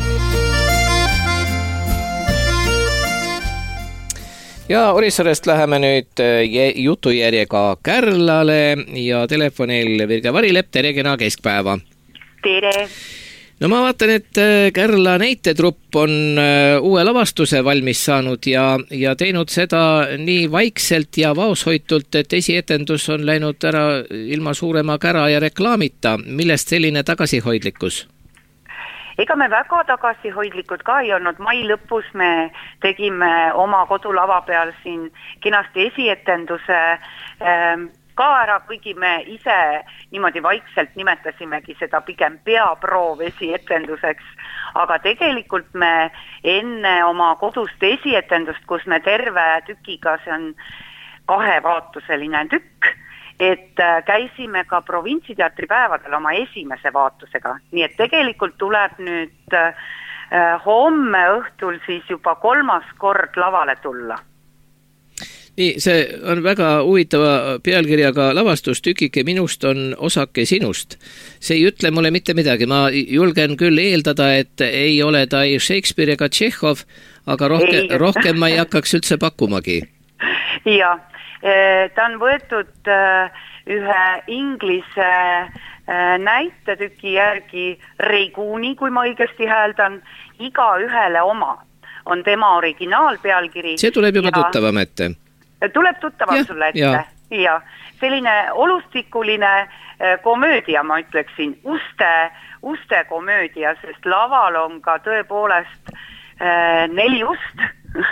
Ja Orissaarest läheme nüüd jutujärjega Kärlale ja telefonil Virge Varilepp, tere kena keskpäeva. Tere. No ma vaatan, et Kärla näitetrupp on uue lavastuse valmis saanud ja, ja teinud seda nii vaikselt ja vaoshoitult, et esietendus on läinud ära ilma suurema kära ja reklaamita. Millest selline tagasihoidlikkus? Ega me väga tagasihoidlikud ka ei olnud. Mai lõpus me tegime oma kodulava peal siin kenasti esietenduse ähm, ka ära, kuigi me ise niimoodi vaikselt nimetasimegi seda pigem peaproov esietenduseks, aga tegelikult me enne oma kodust esietendust, kus me terve tükiga, see on kahevaatuseline tükk, et käisime ka provintsiteatri päevadel oma esimese vaatusega. Nii et tegelikult tuleb nüüd homme õhtul siis juba kolmas kord lavale tulla. Nii, see on väga huvitava pealkirjaga lavastus, tükike minust on osake sinust. See ei ütle mulle mitte midagi. Ma julgen küll eeldada, et ei ole ta ei Shakespeare ega Tšehhov, aga rohkem, rohkem ma ei hakkaks üldse pakkumagi. Ja, ta on võetud ühe inglise näitetüki järgi Reiguni, kui ma õigesti hääldan, iga ühele oma on tema originaalpealkiri. See tuleb juba ja... tuttavam ette. Tuleb tuttavam ja, sulle ette. Ja. ja, selline olustikuline komöödia, ma ütleksin, uste, uste komöödia, sest laval on ka tõepoolest äh, neli ust,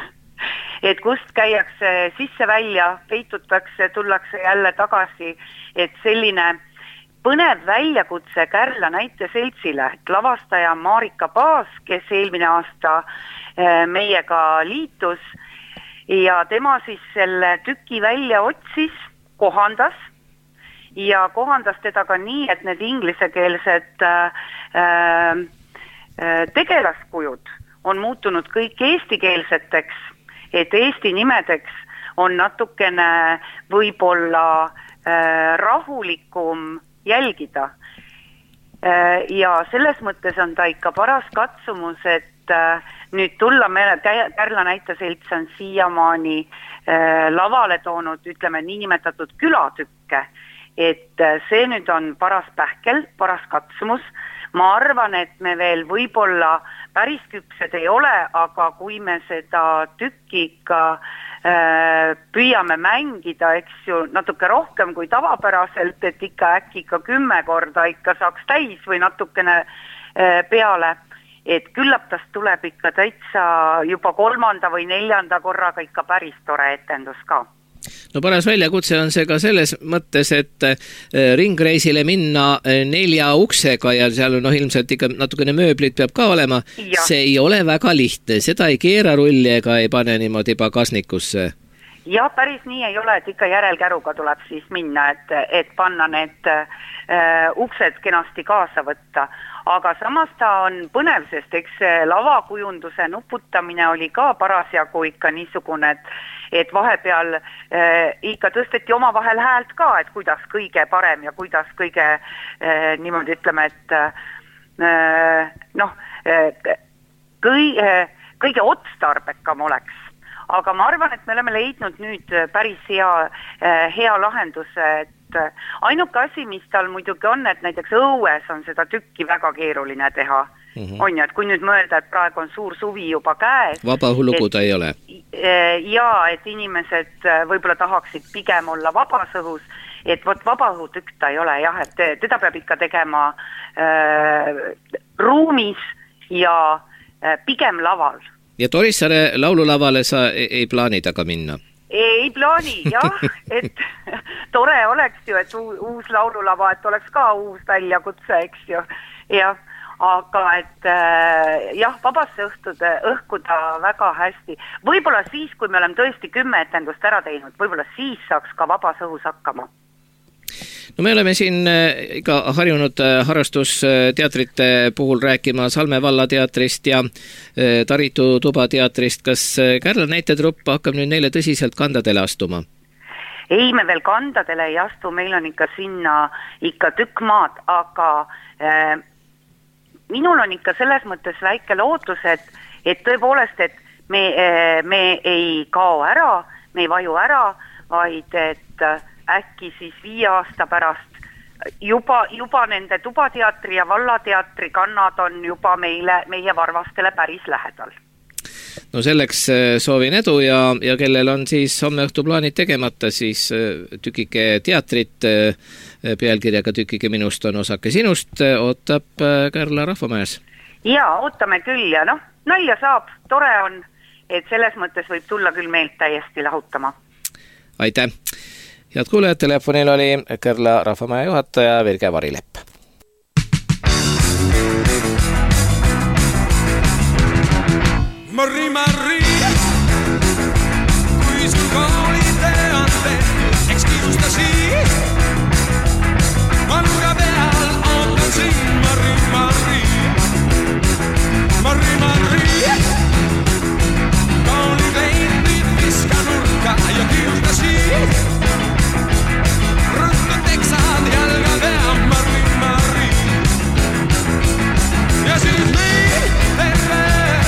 et kust käiakse sisse välja, peitutakse, tullakse jälle tagasi, et selline põnev väljakutse Kärla näiteseltsile, et lavastaja Marika Paas, kes eelmine aasta äh, meiega liitus, ja tema siis selle tüki välja otsis, kohandas ja kohandas teda ka nii, et need inglisekeelsed äh, äh, tegelaskujud on muutunud kõik eestikeelseteks, et eesti nimedeks on natukene võib-olla äh, rahulikum jälgida. Äh, ja selles mõttes on ta ikka paras katsumus, et äh, nüüd tulla meile, Kärla näiteselts on siiamaani äh, lavale toonud, ütleme, niinimetatud külatükke, et äh, see nüüd on paras pähkel, paras katsumus. Ma arvan, et me veel võib-olla päris küpsed ei ole, aga kui me seda tükki ikka äh, püüame mängida, eks ju, natuke rohkem kui tavapäraselt, et ikka äkki ikka kümme korda ikka saaks täis või natukene äh, peale, et küllap tast tuleb ikka täitsa juba kolmanda või neljanda korraga ikka päris tore etendus ka. No paras väljakutse on see ka selles mõttes, et ringreisile minna nelja uksega ja seal no, ilmselt ikka natukene mööblit peab ka olema. Ja. See ei ole väga lihtne, seda ei keera rulli ega ei pane niimoodi pagasnikusse. Ja päris nii ei ole, et ikka järelkäruga tuleb siis minna, et, et panna need äh, uksed kenasti kaasa võtta. Aga samas ta on põnev, sest eks lavakujunduse nuputamine oli ka parasjagu ikka niisugune, et, et vahepeal äh, ikka tõsteti oma vahel häält ka, et kuidas kõige parem ja kuidas kõige äh, niimoodi ütleme, et äh, noh, äh, kõige, kõige otstarbekam oleks. Aga ma arvan, et me oleme leidnud nüüd päris hea, hea lahenduse, et ainuke asi, mis tal muidugi on, et näiteks õues on seda tükki väga keeruline teha. Mm-hmm. On ju, et kui nüüd mõelda, et praegu on suur suvi juba käes. Vabaõhulugu ta ei ole. Ja, et inimesed võib-olla tahaksid pigem olla vabas õhus, et vot vabaõhutükk ta ei ole, jah, et teda peab ikka tegema äh, ruumis ja äh, pigem laval. Ja Orissaare laululavale sa ei plaani taga minna? Ei plaani, jah, et tore oleks ju, et uus laululava, et oleks ka uus väljakutse, eks ju, jah, aga et jah, vabasse õhtude, õhkuda väga hästi. Võib-olla siis, kui me oleme tõesti kümme etendust ära teinud, võib-olla siis saaks ka vabas õhus hakkama. No me oleme siin iga harjunud harrastusteatrite puhul rääkima Salme vallateatrist ja Taritu tuba teatrist. Kas Kärla näitetrupp hakkab nüüd neile tõsiselt kandadele astuma? Ei, me veel kandadele ei astu, meil on ikka sinna ikka tükk maad, aga minul on ikka selles mõttes väike lootus, et, et tõepoolest, et me, me ei kao ära, me ei vaju ära, vaid et äkki siis viie aasta pärast juba, juba nende tubateatri ja vallateatri kannad on juba meile, meie varvastele päris lähedal. No selleks soovin edu ja, ja kellel on siis homme õhtu plaanid tegemata, siis tükike teatrit pealkirjaga Tükike minust on osake sinust ootab Kärla Rahvamäes. Jaa, ootame küll ja noh, nalja saab, tore on, et selles mõttes võib tulla küll meelt täiesti lahutama. Aitäh! Head kuulajad, telefonil oli Kärla Rahvamäe juhataja Virge Varilepp. Marri, Marri, kui sul koolide on tehtud, eks kiusta siis. Ma nurga peal ootan siin, Marri, Marri. Marri, Marri, kooli kleidid viska nurka ja kiusta siis. Ruttu teksad jalga peal, Marri, Marri. Ja siis meil terve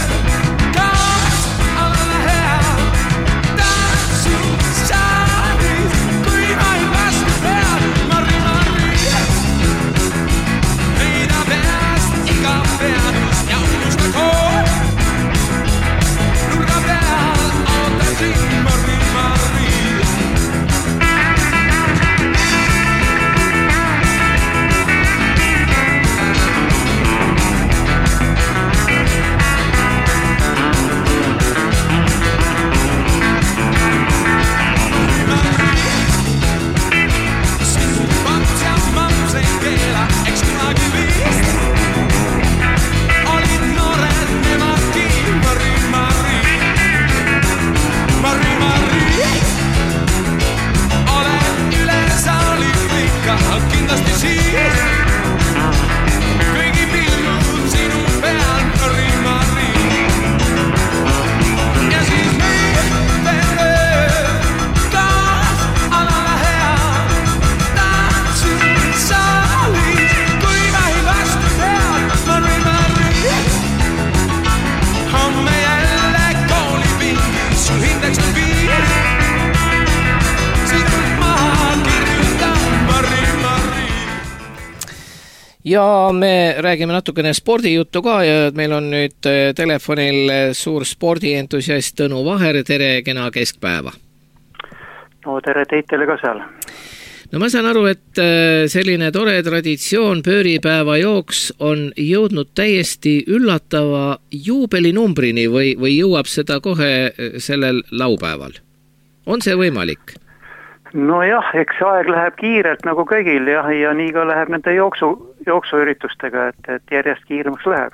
ja me räägime natukene spordijuttu ka ja meil on nüüd telefonil suur spordientusiast Tõnu Vaher, tere, kena keskpäeva. No tere teitele ka seal. No ma saan aru, et selline tore traditsioon pööripäeva jooks on jõudnud täiesti üllatava juubelinumbrini või, või jõuab seda kohe sellel laupäeval? On see võimalik? No jah, eks aeg läheb kiirelt nagu kõigil ja, ja nii ka läheb nende jooksu, jooksuüritustega, et, et järjest kiiremaks läheb.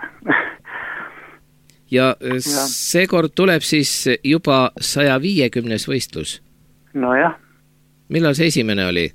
ja, ja seekord tuleb siis juba saja viiekümnes võistlus? No jah. Millal see esimene oli?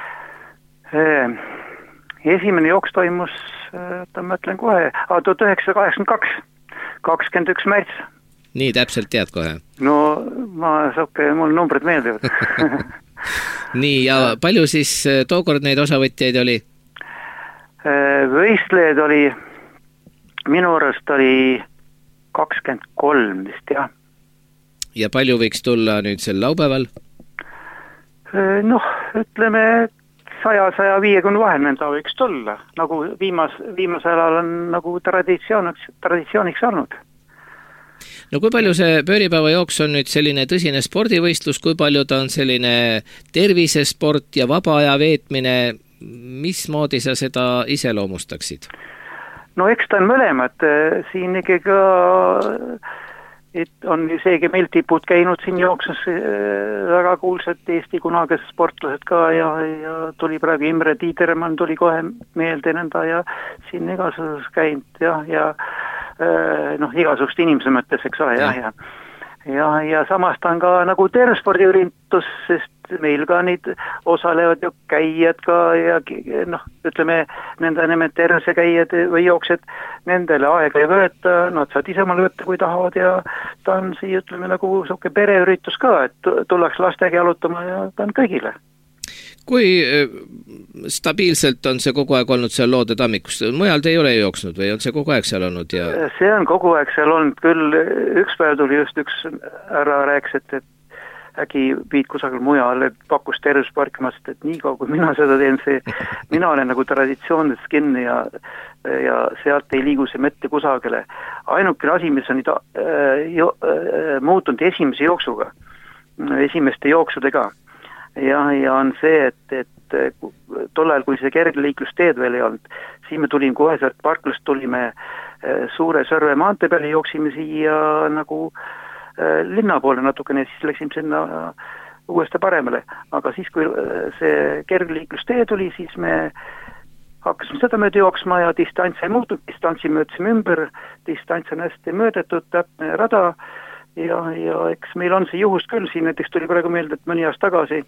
Esimene jooks toimus, ta mõtlen kohe, tuhat üheksasada kaheksakümmend kaks, kakskümmend üks märts. Nii täpselt tead kohe? No ma soke, mul numbrid meeldivad. Nii, ja palju siis tookord neid osavõtjaid oli? Võistlejad oli, minu arust oli kakskümmend kolm vist, jah. Ja palju võiks tulla nüüd sel laupäeval? Noh, ütleme saja, saja viiekümne vahel nenda võiks tulla, nagu viimas, viimasel ajal on nagu traditsiooniks, traditsiooniks olnud. No kui palju see pööripäeva jooks on nüüd selline tõsine spordivõistlus, kui palju ta on selline tervisesport ja vaba aja veetmine, mismoodi sa seda iseloomustaksid? No eks ta on mõlemad, siin ikkagi et on seegi meil tipud käinud siin jooksus väga kuulsad Eesti kunagised sportlased ka ja, ja tuli praegu Imre Tiidermann tuli kohe meelde nõnda ja siin igasugus käinud ja, ja noh, igasugust inimese mõttes, eks ole, jah, ja ja, ja samas ta on ka nagu tervespordiüritus, sest meil ka neid osalevad ju käijad ka ja noh, ütleme, nende nimed tervesekäijad või jooksed, nendele aega ei võeta, nad saad ise mal võtta, kui tahavad ja ta on siia, ütleme, nagu suke pereüritus ka, et tullaks lastega jalutama ja ta on kõigile. kui stabiilselt on see kogu aeg olnud seal Loode tammikust? Mujal te ei ole jooksnud või on see kogu aeg seal olnud? Ja... See on kogu aeg seal olnud, küll üks päev tuli just üks ära rääks, et, et äkki viid kusagil mujal, et pakkus tervisparki, ma ütlesin, et nii kaua, kui mina seda teen, see, mina olen nagu traditsioonidest kinni ja, ja sealt ei liigu see mitte kusagile. Ainukene asi, mis on ita, äh, jo, äh, muutunud esimese jooksuga, esimeste jooksudega, ja, ja on see, et, et tollal, kui see kergliiklusteed veel ei olnud, siis me tulime kohe sealt parklast, tulime Suure Sõrve maantee peale, jooksime siia nagu linna poole natukene, siis läksime sinna uuesti paremale. Aga siis, kui see kergliiklustee tuli, siis me hakkasime seda mööda jooksma ja distants ei muutud, distantsi möödsime ümber, distants on hästi möödetud, täpne rada ja, ja eks meil on see juhust küll, siin näiteks tuli praegu meelde, et mõni aasta tagasi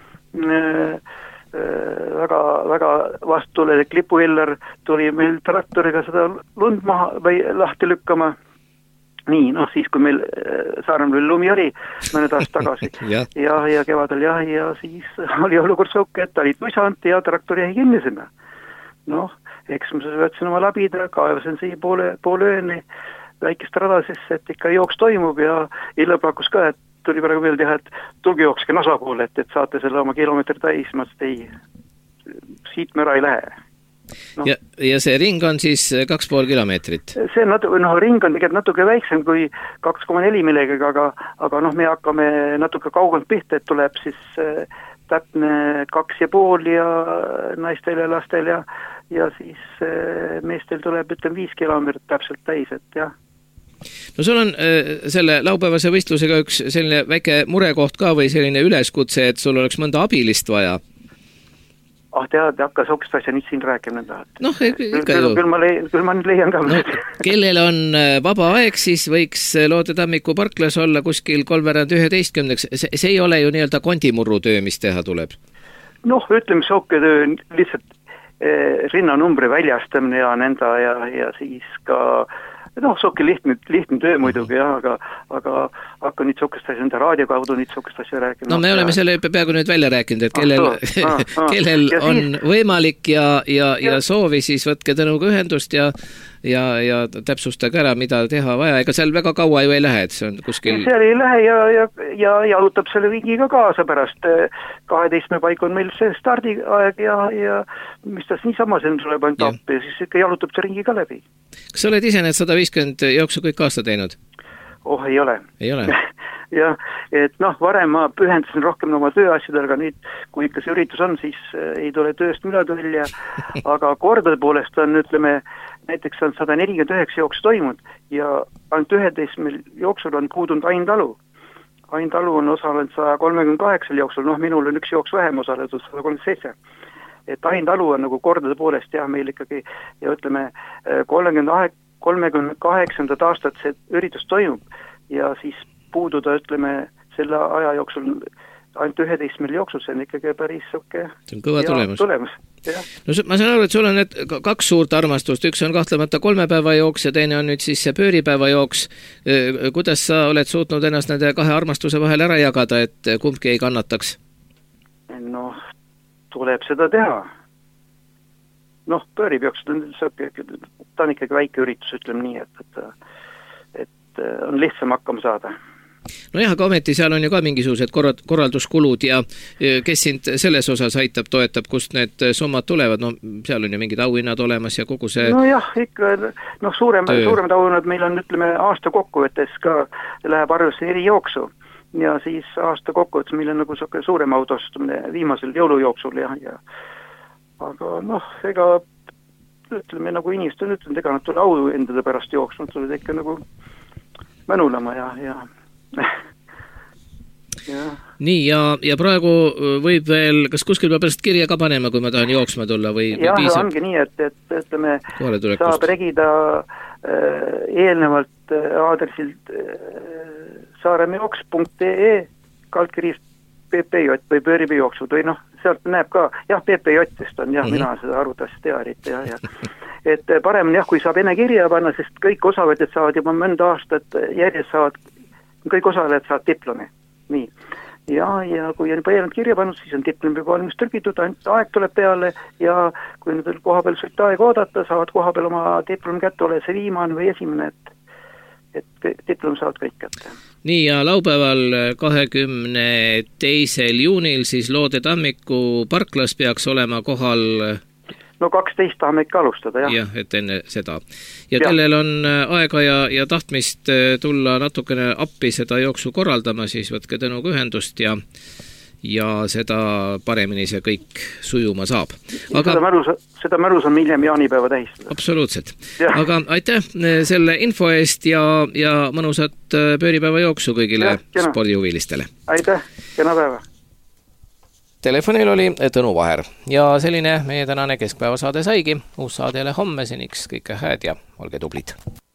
äh, väga, väga vastutulelik lipuhiller tuli meil traktoriga seda lund maha või lahti lükkama. Nii, noh siis, kui meil Saaremaal lumi oli mõned aasta tagasi ja, ja, ja kevadel jah, ja siis oli olukord sauke, et olid visant ja traktori jäi kinni sinna. Noh, eks ma võtsin oma labida, kaevasin siia poole, poole ööni väikest rada sisse, et ikka jooks toimub ja illa pakkus ka, et tuli praegu veel teha, et tulge jookske nasa poole, et, et saate selle oma kilomeetri täis, ma ütlesin, ei, siit me ära ei lähe. No. Ja, ja see ring on siis kaks pool kilomeetrit? See on natuke, noh, ring on tegelikult natuke väiksem kui kaks koma neli millegagi, aga, aga noh, me hakkame natuke kaugelt pihta, et tuleb siis äh, täpne kaks ja pool ja naistel ja lastel ja, ja siis äh, meestel tuleb, ütlem, viis kilomeetrit täpselt täis, et jah. No sul on äh, selle laupäevase võistlusega üks selline väike murekoht ka või selline üleskutse, et sul oleks mõnda abilist vaja? Ah, tead, hakka sokst asja nüüd siin rääkima nende. Noh, ikka ju. Küll ma, leid, küll ma nüüd leian ka. No, kellel on vaba aeg, siis võiks Loode tammiku parklas olla kuskil kolmveerand üheteistkümneks. See, see ei ole ju nii-öelda kondimurru töö, mis teha tuleb. Noh, ütleme sokke töö lihtsalt eh, rinnanumbri väljastamine ja nenda ja, ja siis ka noh, sokke lihtne, lihtne töö muidugi jah, aga, aga hakka nüüd sokest asja enda raadio kaudu nüüd sokest asja rääkima. No me oleme selle peaaegu nüüd välja rääkinud, et kellel, ah, ah, ah. kellel ja on siis... võimalik ja, ja, ja. ja soovi, siis võtke tänuga ühendust ja, ja, ja täpsustage ära, mida teha vaja. Ega seal väga kaua ju ei lähe, et see on kuskil... Seal ei lähe ja, ja, ja jalutab selle ringiga kaasa pärast. kaheteistkümne paik on meil see stardiaeg ja, ja mis tas niisama sen tuleb ainult appi ja siis ikka jalutab see ringi ka läbi. Kas sa oled ise need sada viiskümmend jooksu kõik aasta teinud? Oh, ei ole. Ei ole? ja, et noh, varem ma pühendasin rohkem oma tööasjadele, aga nüüd, kui ikka see üritus on, siis ei tule tööst milad välja, aga kordade poolest on, ütleme, näiteks on sada nelikümmend üheksa jooksu toimunud ja ainult üheteistkümnel jooksul on puudunud Ain Talu. Ain Talu on osalenud sada kolmekümne kaheksal jooksul, noh, minul on üks jooks vähem osaletud, sada kolmkümmend seitse. Et Ain Talu on nagu kordade poolest jah, meil ikkagi ja ütleme kolmekümne kaheksandat aastat see üritus toimub ja siis puududa, ütleme, selle aja jooksul ainult üheteistkümnel jooksul, see on ikkagi päris soke. See on kõva tulemus. tulemus no ma saan aru, et sul on need kaks suurt armastust, üks on kahtlemata kolme päeva jooks ja teine on nüüd siis see pööripäeva jooks. Kuidas sa oled suutnud ennast nende kahe armastuse vahel ära jagada, et kumbki ei kannataks? Noh, tuleb seda teha. Noh, pööripjooks, ta on ikkagi väike üritus, ütleme nii, et, et, et on lihtsam hakkama saada. No jah, aga ometi seal on ju ka mingisugused korralduskulud ja kes sind selles osas aitab, toetab, kust need summad tulevad, no seal on ju mingid auhinnad olemas ja kogu see... No jah, ikka, noh, suurem, suuremad auhinnad meil on, ütleme, aasta kokkuvõttes ka läheb arvesse eri jooksu ja siis aasta kokkuvõttes meil on nagu suurem autostumine viimasel jõulujooksul ja, ja aga noh, ega ütleme nagu inimesed on ütlenud, ega nad tule au endade pärast jooksma, nad tuled ikka nagu mänulama ja, ja ja. Nii, ja, ja praegu võib veel, kas kuskil peab pärast kirja ka panema, kui ma tahan jooksma tulla või, või jah, piisab? ongi nii, et, et ütleme, saab regida äh, eelnevalt äh, aadressilt äh, saaremejooks punkt ee kaldkiriist P P J või pööripijooksud või noh, sealt näeb ka, jah, P P J-test on, jah, mm-hmm. mina seda arvutassi tea eriti, jah, ja. et parem jah, kui saab enne kirja panna, sest kõik osavõtjad saavad juba mõnda aastat järjest saavad, kõik osalejad saavad diplomi, nii. ja, ja kui on põhjanud kirja pannud, siis on diplom juba valmis trükitud, ainult aeg tuleb peale ja kui nüüd on koha peal sõita aega oodata, saavad koha peal oma diplom kätte, ole see viimane või esimene, et et diplom saavad kõik kätte. Nii, ja laupäeval kahekümne teisel juunil siis Loode Tammiku parklas peaks olema kohal no kaksteist tahame ikka alustada, jah. Jah, et enne seda. Ja, ja kellel on aega ja, ja tahtmist tulla natukene appi seda jooksu korraldama, siis võtke Tõnuga ühendust ja ja seda paremini see kõik sujuma saab. Aga seda mälus, seda mälus on hiljem jaanipäeva tähistada. Absoluutselt. Ja. Aga aitäh selle info eest ja, ja mõnusat pööripäeva jooksu kõigile ja, spordihuvilistele. Aitäh, kena päeva. Telefonil oli Tõnu Vaher ja selline meie tänane keskpäevasaade saigi. Uus saade jälle homme, seniks kõike hääd ja olge tublid.